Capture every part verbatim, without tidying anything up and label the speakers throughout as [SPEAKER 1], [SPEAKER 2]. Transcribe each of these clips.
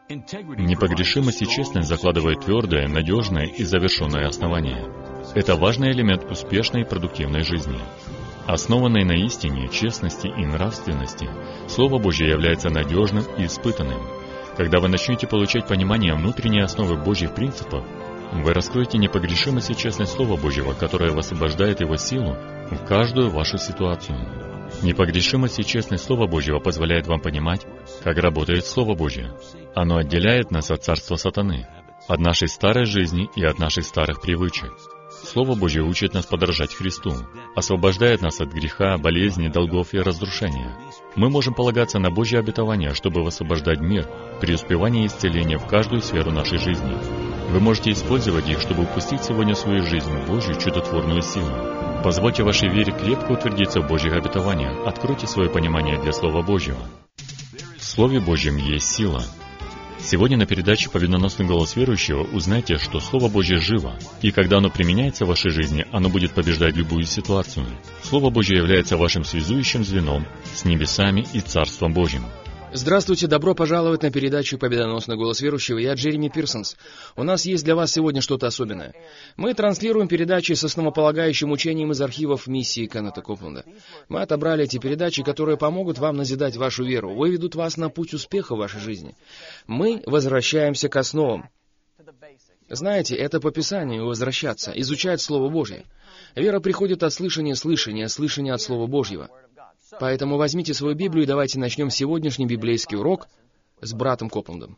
[SPEAKER 1] Непогрешимость и честность закладывают твердое, надежное и завершенное основание. Это важный элемент успешной и продуктивной жизни. Основанной на истине, честности и нравственности, Слово Божье является надежным и испытанным. Когда вы начнете получать понимание внутренней основы Божьих принципов, вы раскроете непогрешимость и честность Слова Божьего, которое высвобождает его силу в каждую вашу ситуацию. Непогрешимость и честность Слова Божьего позволяет вам понимать, как работает Слово Божье. Оно отделяет нас от царства сатаны, от нашей старой жизни и от наших старых привычек. Слово Божье учит нас подражать Христу, освобождает нас от греха, болезни, долгов и разрушения. Мы можем полагаться на Божье обетование, чтобы высвобождать мир, преуспевание и исцеление в каждую сферу нашей жизни. Вы можете использовать их, чтобы впустить сегодня в свою жизнь Божью чудотворную силу. Позвольте вашей вере крепко утвердиться в Божьих обетованиях. Откройте свое понимание для Слова Божьего. В Слове Божьем есть сила. Сегодня на передаче «Победоносный голос верующего» узнайте, что Слово Божье живо, и когда оно применяется в вашей жизни, оно будет побеждать любую ситуацию. Слово Божье является вашим связующим звеном с небесами и Царством Божьим.
[SPEAKER 2] Здравствуйте, добро пожаловать на передачу «Победоносный голос верующего». Я Джереми Пирсонс. У нас есть для вас сегодня что-то особенное. Мы транслируем передачи с основополагающим учением из архивов миссии Кеннета Копленда. Мы отобрали эти передачи, которые помогут вам назидать вашу веру, выведут вас на путь успеха в вашей жизни. Мы возвращаемся к основам. Знаете, это по Писанию возвращаться, изучать Слово Божье. Вера приходит от слышания слышания, слышания от Слова Божьего. Поэтому возьмите свою Библию и давайте начнем сегодняшний библейский урок с братом Коплендом.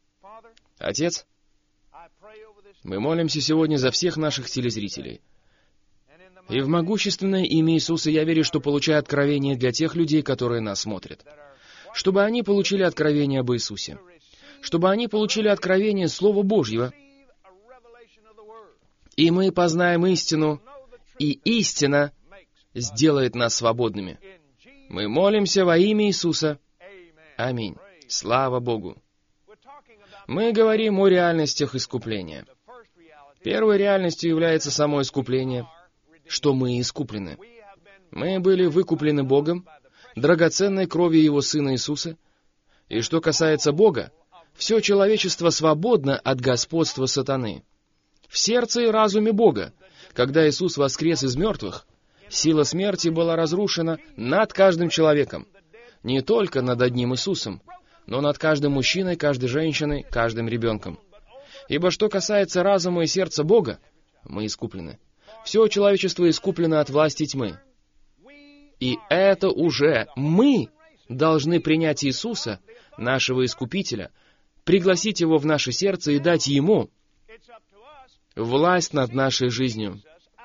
[SPEAKER 2] Отец, мы молимся сегодня за всех наших телезрителей. И в могущественное имя Иисуса я верю, что получаю откровение для тех людей, которые нас смотрят. Чтобы они получили откровение об Иисусе. Чтобы они получили откровение Слова Божьего. И мы познаем истину, и истина сделает нас свободными. Мы молимся во имя Иисуса. Аминь. Слава Богу. Мы говорим о реальностях искупления. Первой реальностью является само искупление, что мы искуплены. Мы были выкуплены Богом, драгоценной кровью Его Сына Иисуса. И что касается Бога, все человечество свободно от господства сатаны. В сердце и разуме Бога, когда Иисус воскрес из мертвых, сила смерти была разрушена над каждым человеком. Не только над одним Иисусом, но над каждым мужчиной, каждой женщиной, каждым ребенком. Ибо что касается разума и сердца Бога, мы искуплены. Все человечество искуплено от власти тьмы. И это уже мы должны принять Иисуса, нашего Искупителя, пригласить Его в наше сердце и дать Ему власть над нашей жизнью.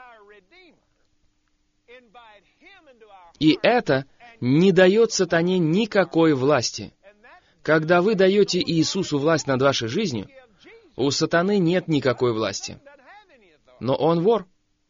[SPEAKER 2] И это не дает сатане никакой власти. Когда вы даете Иисусу власть над вашей жизнью, у сатаны нет никакой власти. Но он вор.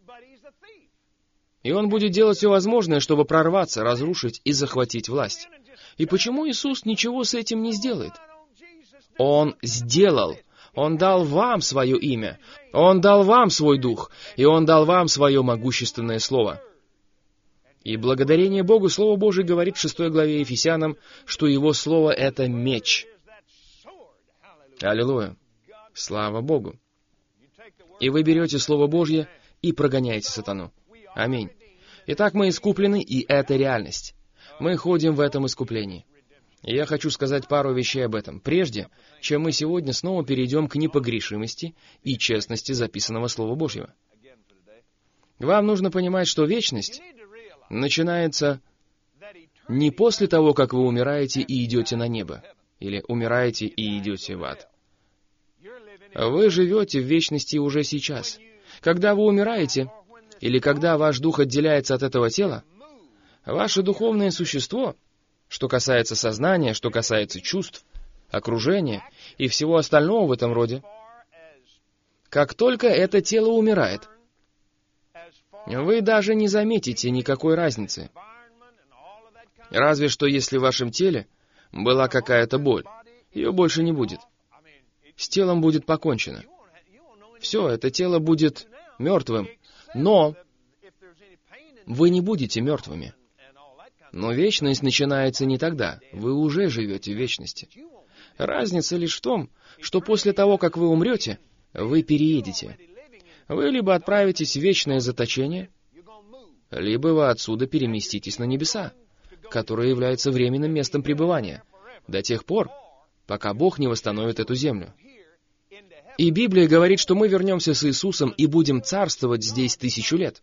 [SPEAKER 2] И он будет делать все возможное, чтобы прорваться, разрушить и захватить власть. И почему Иисус ничего с этим не сделает? Он сделал. Он дал вам свое имя. Он дал вам свой дух. И Он дал вам свое могущественное слово. И благодарение Богу, Слово Божие говорит в шестой главе Ефесянам, что Его Слово — это меч. Аллилуйя! Слава Богу! И вы берете Слово Божье и прогоняете сатану. Аминь. Итак, мы искуплены, и это реальность. Мы ходим в этом искуплении. И я хочу сказать пару вещей об этом, прежде чем мы сегодня снова перейдем к непогрешимости и честности записанного Слова Божьего. Вам нужно понимать, что вечность начинается не после того, как вы умираете и идете на небо, или умираете и идете в ад. Вы живете в вечности уже сейчас. Когда вы умираете, или когда ваш дух отделяется от этого тела, ваше духовное существо, что касается сознания, что касается чувств, окружения и всего остального в этом роде, как только это тело умирает, вы даже не заметите никакой разницы. Разве что если в вашем теле была какая-то боль, ее больше не будет. С телом будет покончено. Все, это тело будет мертвым, но вы не будете мертвыми. Но вечность начинается не тогда, вы уже живете в вечности. Разница лишь в том, что после того, как вы умрете, вы переедете. Вы либо отправитесь в вечное заточение, либо вы отсюда переместитесь на небеса, которые являются временным местом пребывания, до тех пор, пока Бог не восстановит эту землю. И Библия говорит, что мы вернемся с Иисусом и будем царствовать здесь тысячу лет.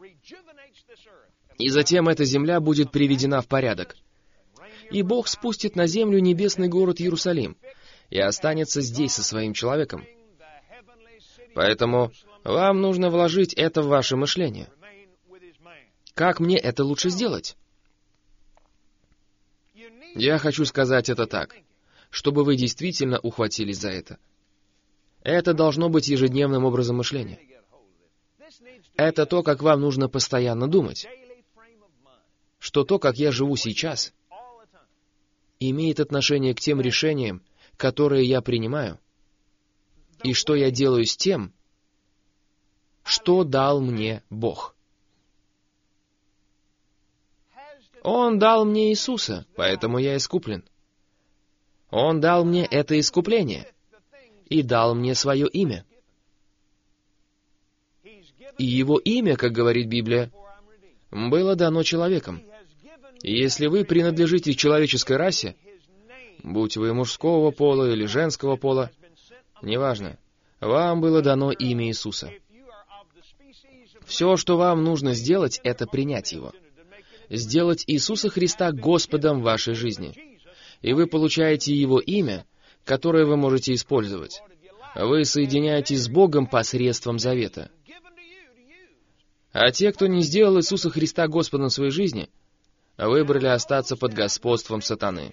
[SPEAKER 2] И затем эта земля будет приведена в порядок. И Бог спустит на землю небесный город Иерусалим и останется здесь со своим человеком. Поэтому вам нужно вложить это в ваше мышление. Как мне это лучше сделать? Я хочу сказать это так, чтобы вы действительно ухватились за это. Это должно быть ежедневным образом мышления. Это то, как вам нужно постоянно думать. Что то, как я живу сейчас, имеет отношение к тем решениям, которые я принимаю, и что я делаю с тем, что дал мне Бог. Он дал мне Иисуса, поэтому я искуплен. Он дал мне это искупление и дал мне свое имя. И его имя, как говорит Библия, было дано человеком. И если вы принадлежите человеческой расе, будь вы мужского пола или женского пола, неважно, вам было дано имя Иисуса. Все, что вам нужно сделать, это принять его. Сделать Иисуса Христа Господом вашей жизни. И вы получаете Его имя, которое вы можете использовать. Вы соединяетесь с Богом посредством завета. А те, кто не сделал Иисуса Христа Господом своей жизни, выбрали остаться под господством сатаны.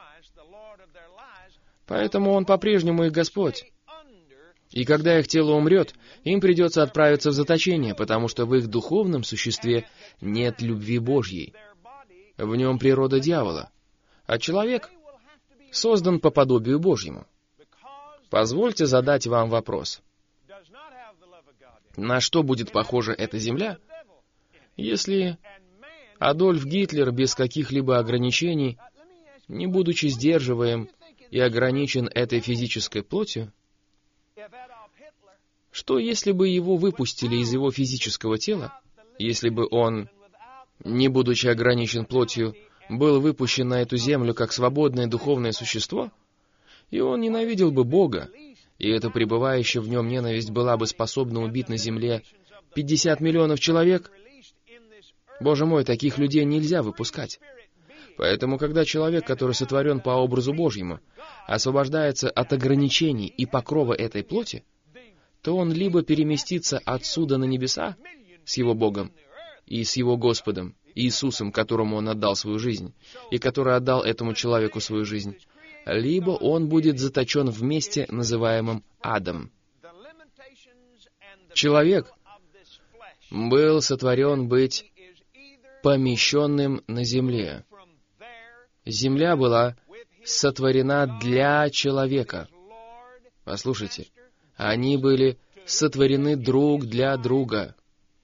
[SPEAKER 2] Поэтому Он по-прежнему их Господь. И когда их тело умрет, им придется отправиться в заточение, потому что в их духовном существе нет любви Божьей. В нем природа дьявола, а человек создан по подобию Божьему. Позвольте задать вам вопрос. На что будет похожа эта земля, если Адольф Гитлер без каких-либо ограничений, не будучи сдерживаем и ограничен этой физической плотью, что если бы его выпустили из его физического тела, если бы он, не будучи ограничен плотью, был выпущен на эту землю как свободное духовное существо, и он ненавидел бы Бога, и эта пребывающая в нем ненависть была бы способна убить на земле пятьдесят миллионов человек? Боже мой, таких людей нельзя выпускать. Поэтому, когда человек, который сотворен по образу Божьему, освобождается от ограничений и покрова этой плоти, то он либо переместится отсюда на небеса с его Богом и с его Господом, Иисусом, которому он отдал свою жизнь, и который отдал этому человеку свою жизнь, либо он будет заточен в месте, называемом адом. Человек был сотворен быть помещенным на земле. Земля была сотворена для человека. Послушайте, они были сотворены друг для друга.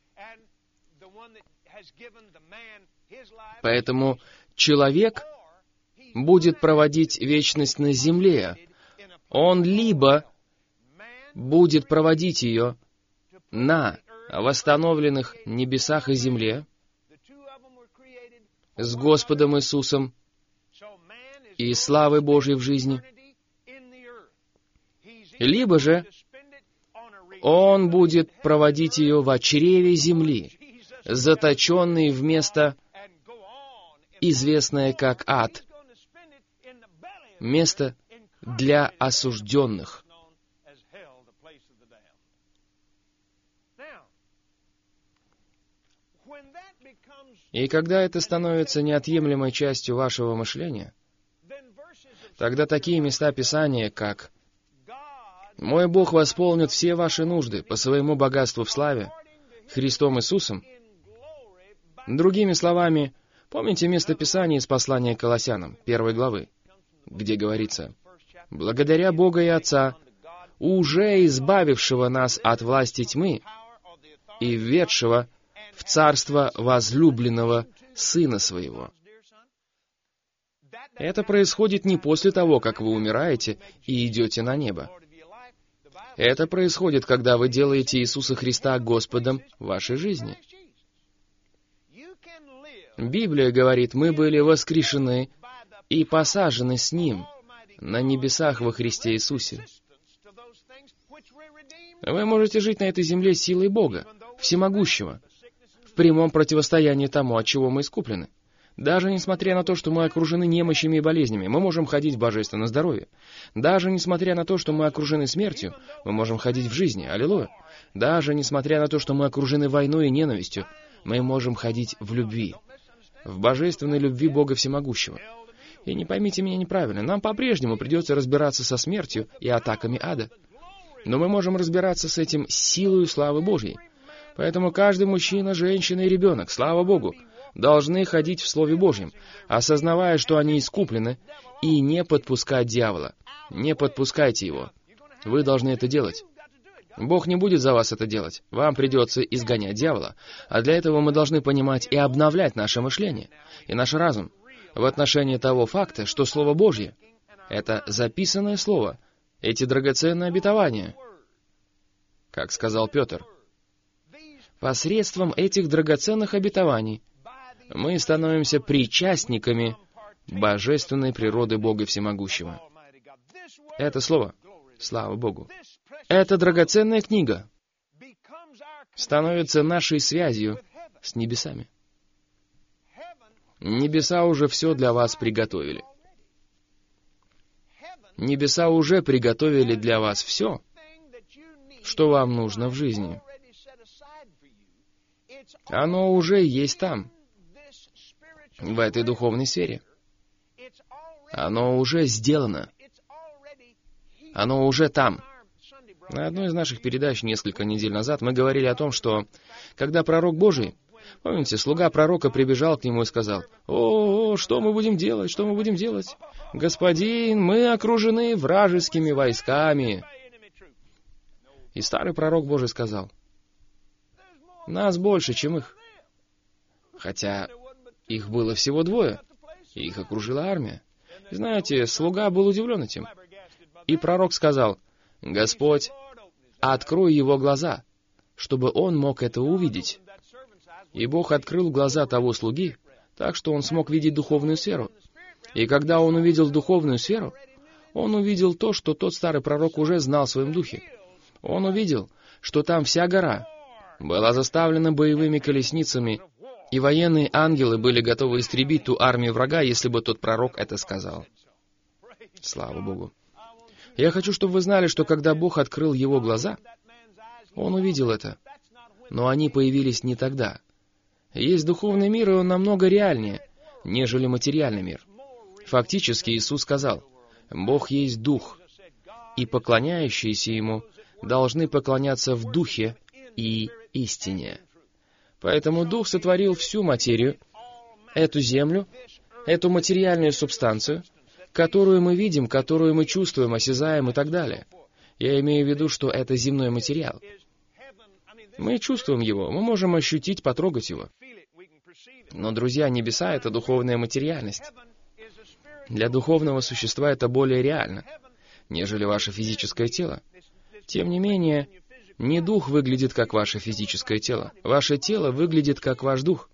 [SPEAKER 2] Поэтому человек будет проводить вечность на земле. Он либо будет проводить ее на восстановленных небесах и земле с Господом Иисусом и славой Божьей в жизни, либо же он будет проводить ее в чреве земли, заточенный в место, известное как ад, место для осужденных. И когда это становится неотъемлемой частью вашего мышления, тогда такие места Писания, как «Мой Бог восполнит все ваши нужды по своему богатству в славе Христом Иисусом», другими словами, помните место Писания из послания к Колоссянам, первой главы, где говорится: «Благодаря Бога и Отца, уже избавившего нас от власти тьмы и введшего в царство возлюбленного Сына Своего». Это происходит не после того, как вы умираете и идете на небо. Это происходит, когда вы делаете Иисуса Христа Господом вашей жизни. Библия говорит, мы были воскрешены и посажены с Ним на небесах во Христе Иисусе. Вы можете жить на этой земле силой Бога, всемогущего, в прямом противостоянии тому, от чего мы искуплены. Даже несмотря на то, что мы окружены немощами и болезнями, мы можем ходить в божественном здоровье. Даже несмотря на то, что мы окружены смертью, мы можем ходить в жизни. Аллилуйя. Даже несмотря на то, что мы окружены войной и ненавистью, мы можем ходить в любви. В божественной любви Бога Всемогущего. И не поймите меня неправильно, нам по-прежнему придется разбираться со смертью и атаками ада. Но мы можем разбираться с этим силой славы Божьей. Поэтому каждый мужчина, женщина и ребенок, слава Богу, должны ходить в Слове Божьем, осознавая, что они искуплены, и не подпускать дьявола. Не подпускайте его. Вы должны это делать. Бог не будет за вас это делать. Вам придется изгонять дьявола. А для этого мы должны понимать и обновлять наше мышление и наш разум в отношении того факта, что Слово Божье — это записанное Слово, эти драгоценные обетования. Как сказал Петр, посредством этих драгоценных обетований мы становимся причастниками божественной природы Бога Всемогущего. Это Слово, слава Богу, эта драгоценная книга становится нашей связью с небесами. Небеса уже все для вас приготовили. Небеса уже приготовили для вас все, что вам нужно в жизни. Оно уже есть там, в этой духовной сфере. Оно уже сделано. Оно уже там. На одной из наших передач несколько недель назад мы говорили о том, что когда пророк Божий, помните, слуга пророка прибежал к нему и сказал: «О, что мы будем делать? Что мы будем делать? Господин, мы окружены вражескими войсками». И старый пророк Божий сказал: «Нас больше, чем их». Хотя их было всего двое, и их окружила армия. И знаете, слуга был удивлен этим. И пророк сказал: «Господь, открой его глаза, чтобы он мог это увидеть». И Бог открыл глаза того слуги, так что он смог видеть духовную сферу. И когда он увидел духовную сферу, он увидел то, что тот старый пророк уже знал в своем духе. Он увидел, что там вся гора была заставлена боевыми колесницами, и военные ангелы были готовы истребить ту армию врага, если бы тот пророк это сказал. Слава Богу. Я хочу, чтобы вы знали, что когда Бог открыл его глаза, он увидел это. Но они появились не тогда. Есть духовный мир, и он намного реальнее, нежели материальный мир. Фактически Иисус сказал: «Бог есть Дух, и поклоняющиеся Ему должны поклоняться в Духе и истине». Поэтому Дух сотворил всю материю, эту землю, эту материальную субстанцию, которую мы видим, которую мы чувствуем, осязаем и так далее. Я имею в виду, что это земной материал. Мы чувствуем его, мы можем ощутить, потрогать его. Но, друзья, небеса — это духовная материальность. Для духовного существа это более реально, нежели ваше физическое тело. Тем не менее, не дух выглядит как ваше физическое тело. Ваше тело выглядит как ваш дух.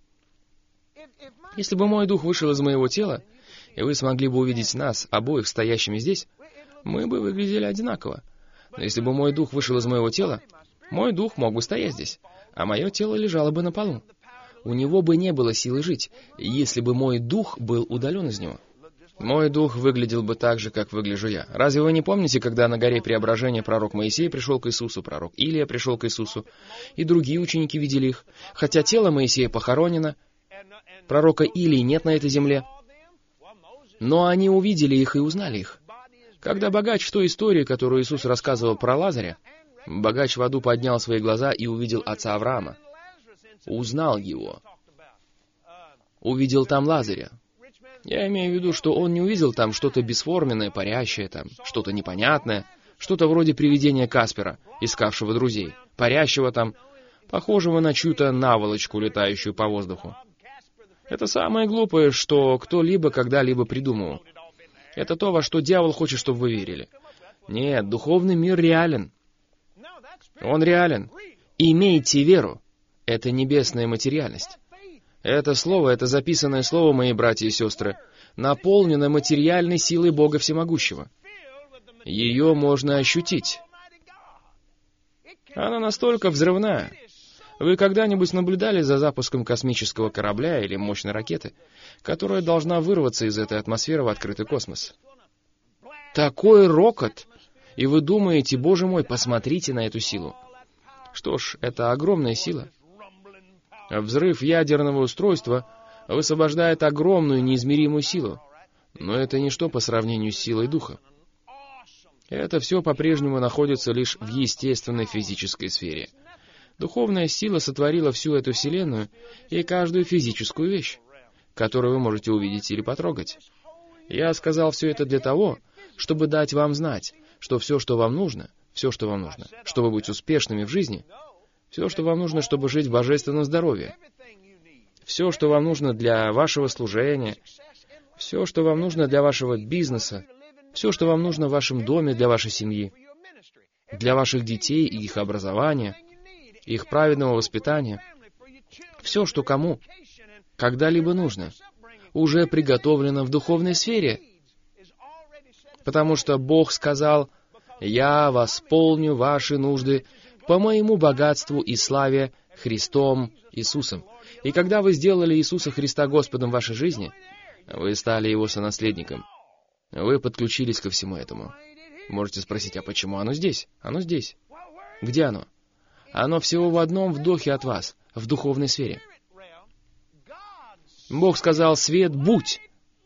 [SPEAKER 2] Если бы мой дух вышел из моего тела, и вы смогли бы увидеть нас, обоих стоящими здесь, мы бы выглядели одинаково. Но если бы мой дух вышел из моего тела, мой дух мог бы стоять здесь, а мое тело лежало бы на полу. У него бы не было силы жить, если бы мой дух был удален из него. Мой дух выглядел бы так же, как выгляжу я. Разве вы не помните, когда на горе Преображения пророк Моисей пришел к Иисусу, пророк Илия пришел к Иисусу, и другие ученики видели их? Хотя тело Моисея похоронено, пророка Илии нет на этой земле, но они увидели их и узнали их. Когда богач в той истории, которую Иисус рассказывал про Лазаря, богач в аду поднял свои глаза и увидел отца Авраама, узнал его, увидел там Лазаря. Я имею в виду, что он не увидел там что-то бесформенное, парящее там, что-то непонятное, что-то вроде привидения Каспера, искавшего друзей, парящего там, похожего на чью-то наволочку, летающую по воздуху. Это самое глупое, что кто-либо когда-либо придумал. Это то, во что дьявол хочет, чтобы вы верили. Нет, духовный мир реален. Он реален. Имейте веру. Это небесная материальность. Это слово, это записанное слово, мои братья и сестры, наполнено материальной силой Бога Всемогущего. Ее можно ощутить. Она настолько взрывная. Вы когда-нибудь наблюдали за запуском космического корабля или мощной ракеты, которая должна вырваться из этой атмосферы в открытый космос? Такой рокот! И вы думаете, боже мой, посмотрите на эту силу. Что ж, это огромная сила. Взрыв ядерного устройства высвобождает огромную неизмеримую силу, но это ничто по сравнению с силой Духа. Это все по-прежнему находится лишь в естественной физической сфере. Духовная сила сотворила всю эту вселенную и каждую физическую вещь, которую вы можете увидеть или потрогать. Я сказал все это для того, чтобы дать вам знать, что все, что вам нужно, все, что вам нужно, чтобы быть успешными в жизни, все, что вам нужно, чтобы жить в божественном здоровье, все, что вам нужно для вашего служения, все, что вам нужно для вашего бизнеса, все, что вам нужно в вашем доме для вашей семьи, для ваших детей и их образования, их праведного воспитания, все, что кому когда-либо нужно, уже приготовлено в духовной сфере, потому что Бог сказал: «Я восполню ваши нужды по моему богатству и славе Христом Иисусом». И когда вы сделали Иисуса Христа Господом в вашей жизни, вы стали Его сонаследником. Вы подключились ко всему этому. Можете спросить, а почему оно здесь? Оно здесь. Где оно? Оно всего в одном вдохе от вас, в духовной сфере. Бог сказал: «Свет, будь!»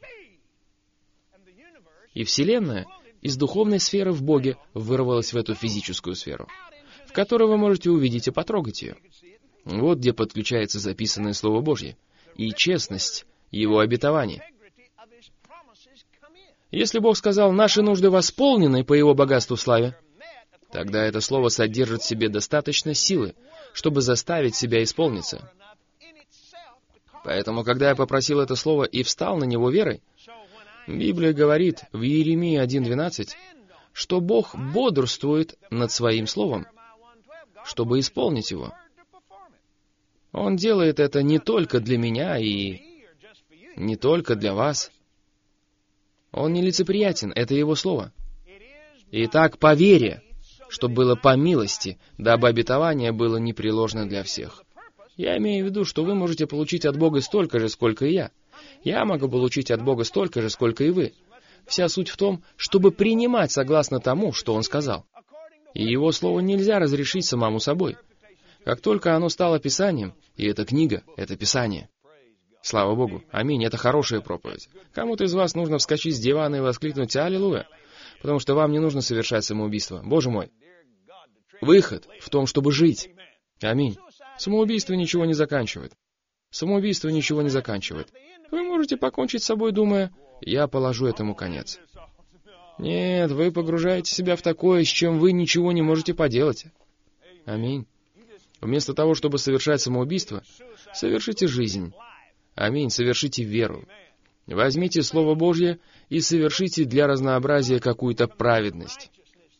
[SPEAKER 2] И Вселенная из духовной сферы в Боге вырвалась в эту физическую сферу, в которой вы можете увидеть и потрогать ее. Вот где подключается записанное Слово Божье и честность Его обетований. Если Бог сказал: «Наши нужды восполнены по Его богатству в славе», тогда это слово содержит в себе достаточно силы, чтобы заставить себя исполниться. Поэтому, когда я попросил это слово и встал на него верой, Библия говорит в Иеремии один двенадцать, что Бог бодрствует над Своим Словом, чтобы исполнить его. Он делает это не только для меня и не только для вас. Он нелицеприятен, это Его Слово. Итак, по вере, чтобы было по милости, дабы обетование было непреложно для всех. Я имею в виду, что вы можете получить от Бога столько же, сколько и я. Я могу получить от Бога столько же, сколько и вы. Вся суть в том, чтобы принимать согласно тому, что Он сказал. И Его Слово нельзя разрешить самому собой. Как только оно стало Писанием, и эта книга — это Писание. Слава Богу. Аминь. Это хорошая проповедь. Кому-то из вас нужно вскочить с дивана и воскликнуть «Аллилуйя», потому что вам не нужно совершать самоубийство. Боже мой. Выход в том, чтобы жить. Аминь. Самоубийство ничего не заканчивает. Самоубийство ничего не заканчивает. Вы можете покончить с собой, думая: «Я положу этому конец». Нет, вы погружаете себя в такое, с чем вы ничего не можете поделать. Аминь. Вместо того, чтобы совершать самоубийство, совершите жизнь. Аминь. Совершите веру. Возьмите Слово Божье и совершите для разнообразия какую-то праведность.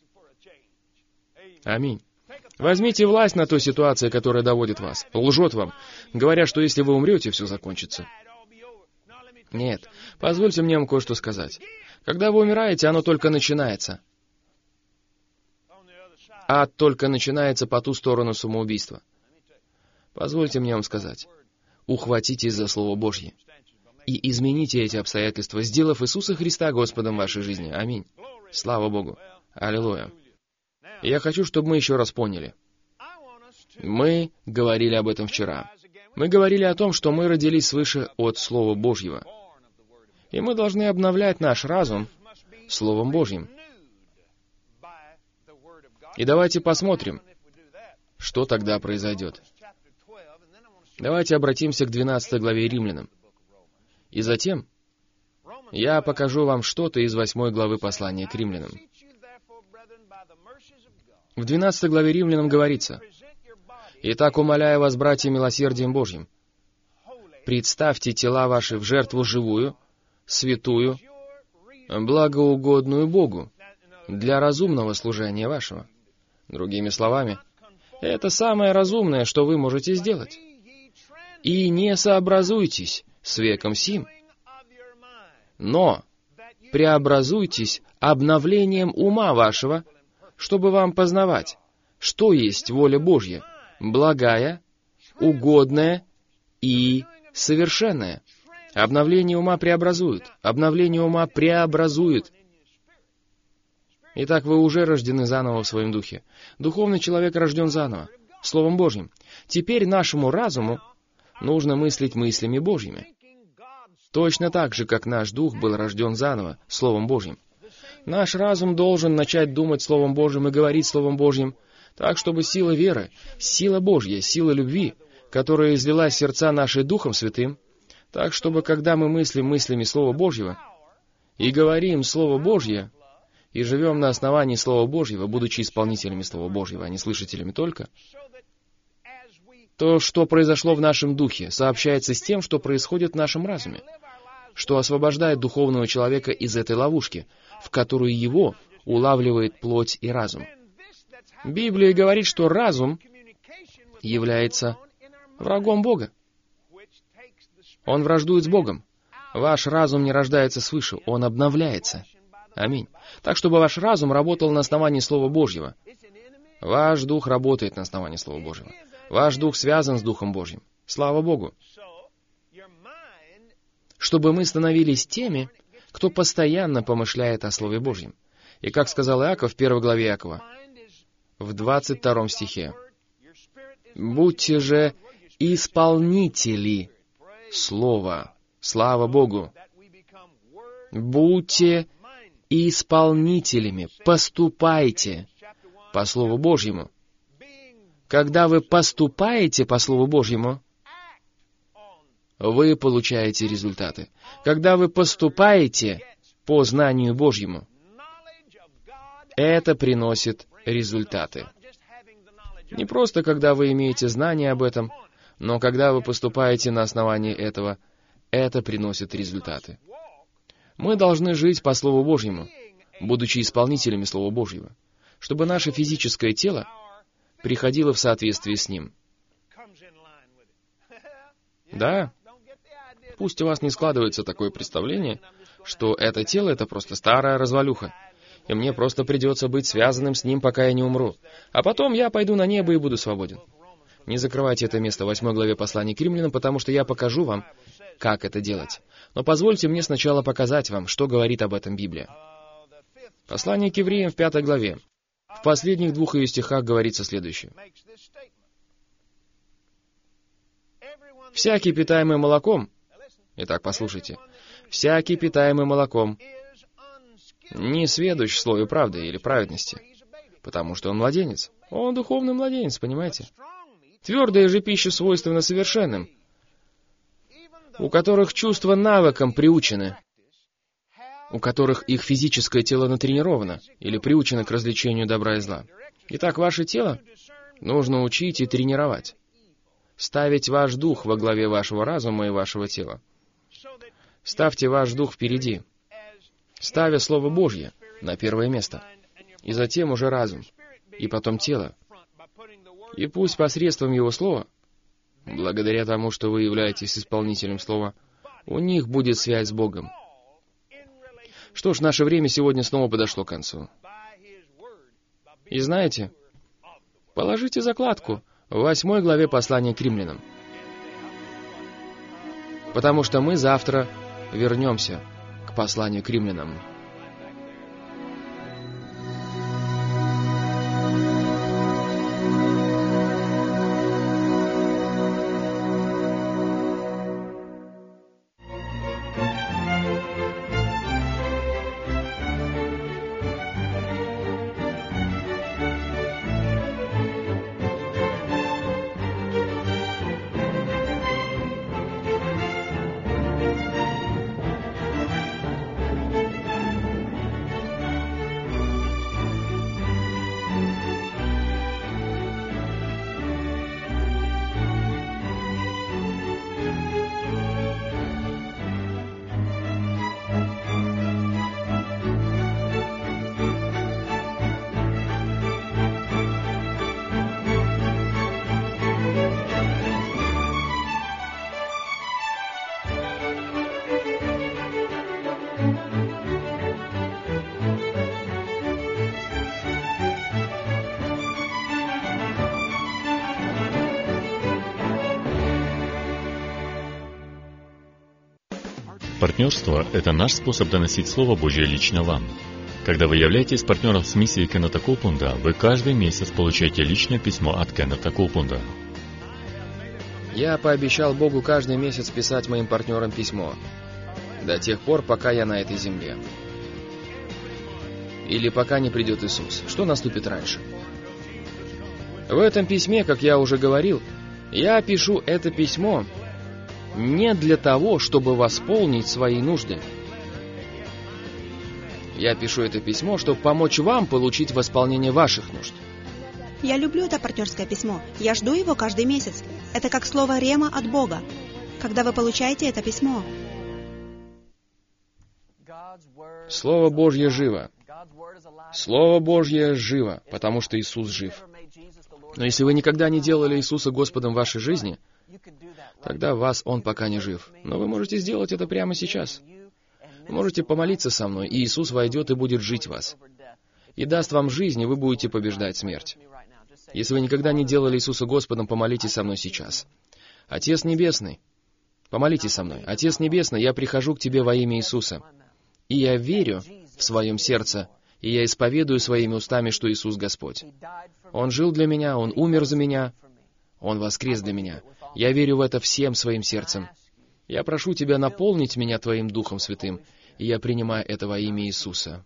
[SPEAKER 2] Аминь. Возьмите власть на той ситуации, которая доводит вас, лжет вам, говоря, что если вы умрете, все закончится. Нет, позвольте мне вам кое-что сказать. Когда вы умираете, оно только начинается. Ад только начинается по ту сторону самоубийства. Позвольте мне вам сказать. Ухватитесь за Слово Божье и измените эти обстоятельства, сделав Иисуса Христа Господом вашей жизни. Аминь. Слава Богу. Аллилуйя. Я хочу, чтобы мы еще раз поняли. Мы говорили об этом вчера. Мы говорили о том, что мы родились свыше от Слова Божьего. И мы должны обновлять наш разум Словом Божьим. И давайте посмотрим, что тогда произойдет. Давайте обратимся к двенадцатой главе Римлянам. И затем я покажу вам что-то из восьмой главы послания к Римлянам. В двенадцатой главе Римлянам говорится: «Итак, умоляю вас, братья, милосердием Божьим, представьте тела ваши в жертву живую, святую, благоугодную Богу, для разумного служения вашего. Другими словами, это самое разумное, что вы можете сделать. И не сообразуйтесь с веком сим, но преобразуйтесь обновлением ума вашего, чтобы вам познавать, что есть воля Божья, благая, угодная и совершенная. Обновление ума преобразует. Обновление ума преобразует. Итак, вы уже рождены заново в своем духе. Духовный человек рожден заново, Словом Божьим. Теперь нашему разуму нужно мыслить мыслями Божьими. Точно так же, как наш дух был рожден заново, Словом Божьим. Наш разум должен начать думать Словом Божьим и говорить Словом Божьим, так, чтобы сила веры, сила Божья, сила любви, которая излилась в сердца наши Духом Святым, так, чтобы, когда мы мыслим мыслями Слова Божьего и говорим Слово Божье, и живем на основании Слова Божьего, будучи исполнителями Слова Божьего, а не слышателями только, то, что произошло в нашем духе, сообщается с тем, что происходит в нашем разуме, что освобождает духовного человека из этой ловушки, в которую его улавливает плоть и разум. Библия говорит, что разум является врагом Бога. Он враждует с Богом. Ваш разум не рождается свыше, он обновляется. Аминь. Так, чтобы ваш разум работал на основании Слова Божьего. Ваш дух работает на основании Слова Божьего. Ваш дух связан с Духом Божьим. Слава Богу. Чтобы мы становились теми, кто постоянно помышляет о Слове Божьем. И как сказал Иаков в первой главе Иакова, в двадцать втором стихе, «Будьте же исполнители Слова». Слава Богу. Будьте исполнителями, поступайте по Слову Божьему. Когда вы поступаете по Слову Божьему, вы получаете результаты. Когда вы поступаете по знанию Божьему, это приносит результаты. Не просто когда вы имеете знание об этом, но когда вы поступаете на основании этого, это приносит результаты. Мы должны жить по Слову Божьему, будучи исполнителями Слова Божьего, чтобы наше физическое тело приходило в соответствии с ним. Да, пусть у вас не складывается такое представление, что это тело — это просто старая развалюха, и мне просто придется быть связанным с ним, пока я не умру, а потом я пойду на небо и буду свободен. Не закрывайте это место в восьмой главе послания к римлянам, потому что я покажу вам, как это делать. Но позвольте мне сначала показать вам, что говорит об этом Библия. Послание к евреям в пятой главе. В последних двух ее стихах говорится следующее. «Всякий, питаемый молоком...» Итак, послушайте. «Всякий, питаемый молоком, не сведущ в слове правды или праведности, потому что он младенец. Он духовный младенец, понимаете? Твердая же пища свойственна совершенным, у которых чувства навыком приучены, у которых их физическое тело натренировано или приучено к развлечению добра и зла. Итак, ваше тело нужно учить и тренировать, ставить ваш дух во главе вашего разума и вашего тела. Ставьте ваш дух впереди, ставя Слово Божье на первое место, и затем уже разум, и потом тело. И пусть посредством Его Слова, благодаря тому, что вы являетесь исполнителем Слова, у них будет связь с Богом. Что ж, наше время сегодня снова подошло к концу. И знаете, положите закладку в восьмой главе послания к римлянам, потому что мы завтра вернемся к посланию к римлянам.
[SPEAKER 1] Партнерство – это наш способ доносить Слово Божье лично вам. Когда вы являетесь партнером с миссией Кеннета Копланда, вы каждый месяц получаете личное письмо от Кеннета Копланда.
[SPEAKER 2] Я пообещал Богу каждый месяц писать моим партнерам письмо, до тех пор, пока я на этой земле. Или пока не придет Иисус. Что наступит раньше? В этом письме, как я уже говорил, я пишу это письмо не для того, чтобы восполнить свои нужды. Я пишу это письмо, чтобы помочь вам получить восполнение ваших нужд.
[SPEAKER 3] Я люблю это партнерское письмо. Я жду его каждый месяц. Это как слово рема от Бога. Когда вы получаете это письмо.
[SPEAKER 2] Слово Божье живо. Слово Божье живо, потому что Иисус жив. Но если вы никогда не делали Иисуса Господом в вашей жизни, тогда в вас Он пока не жив. Но вы можете сделать это прямо сейчас. Вы можете помолиться со мной, и Иисус войдет и будет жить в вас. И даст вам жизнь, и вы будете побеждать смерть. Если вы никогда не делали Иисуса Господом, помолитесь со мной сейчас. Отец Небесный, помолитесь со мной. Отец Небесный, я прихожу к Тебе во имя Иисуса. И я верю в своем сердце, и я исповедую своими устами, что Иисус Господь. Он жил для меня, Он умер за меня, Он воскрес для меня. Я верю в это всем своим сердцем. Я прошу Тебя наполнить меня Твоим Духом Святым, и я принимаю это во имя Иисуса.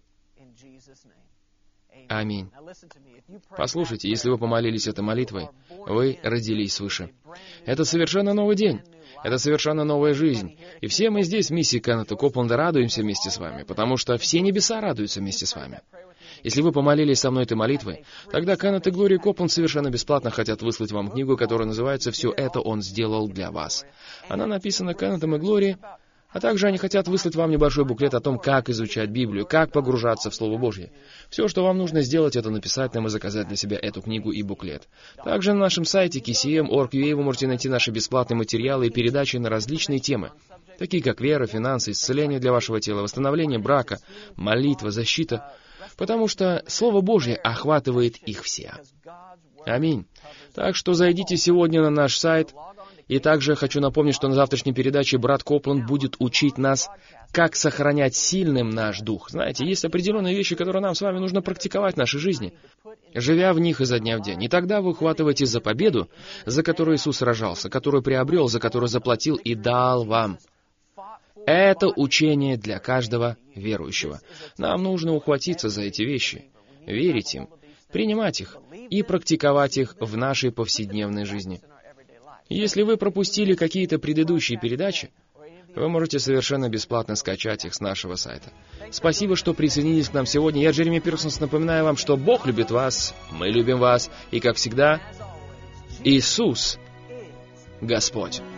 [SPEAKER 2] Аминь. Послушайте, если вы помолились этой молитвой, вы родились свыше. Это совершенно новый день. Это совершенно новая жизнь. И все мы здесь, в миссии Кеннета Копланда, радуемся вместе с вами, потому что все небеса радуются вместе с вами. Если вы помолились со мной этой молитвой, тогда Кеннет и Глория Копланд совершенно бесплатно хотят выслать вам книгу, которая называется «Все это Он сделал для вас». Она написана Кеннетом и Глорией, а также они хотят выслать вам небольшой буклет о том, как изучать Библию, как погружаться в Слово Божье. Все, что вам нужно сделать, это написать нам и заказать для себя эту книгу и буклет. Также на нашем сайте кей си эм точка орг точка ю а вы можете найти наши бесплатные материалы и передачи на различные темы, такие как вера, финансы, исцеление для вашего тела, восстановление брака, молитва, защита, потому что Слово Божье охватывает их все. Аминь. Так что зайдите сегодня на наш сайт. И также хочу напомнить, что на завтрашней передаче брат Копланд будет учить нас, как сохранять сильным наш дух. Знаете, есть определенные вещи, которые нам с вами нужно практиковать в нашей жизни, живя в них изо дня в день. И тогда вы ухватываетесь за победу, за которую Иисус сражался, которую приобрел, за которую заплатил и дал вам. Это учение для каждого верующего. Нам нужно ухватиться за эти вещи, верить им, принимать их и практиковать их в нашей повседневной жизни. Если вы пропустили какие-то предыдущие передачи, вы можете совершенно бесплатно скачать их с нашего сайта. Спасибо, что присоединились к нам сегодня. Я, Джереми Пирсонс, напоминаю вам, что Бог любит вас, мы любим вас, и, как всегда, Иисус Господь.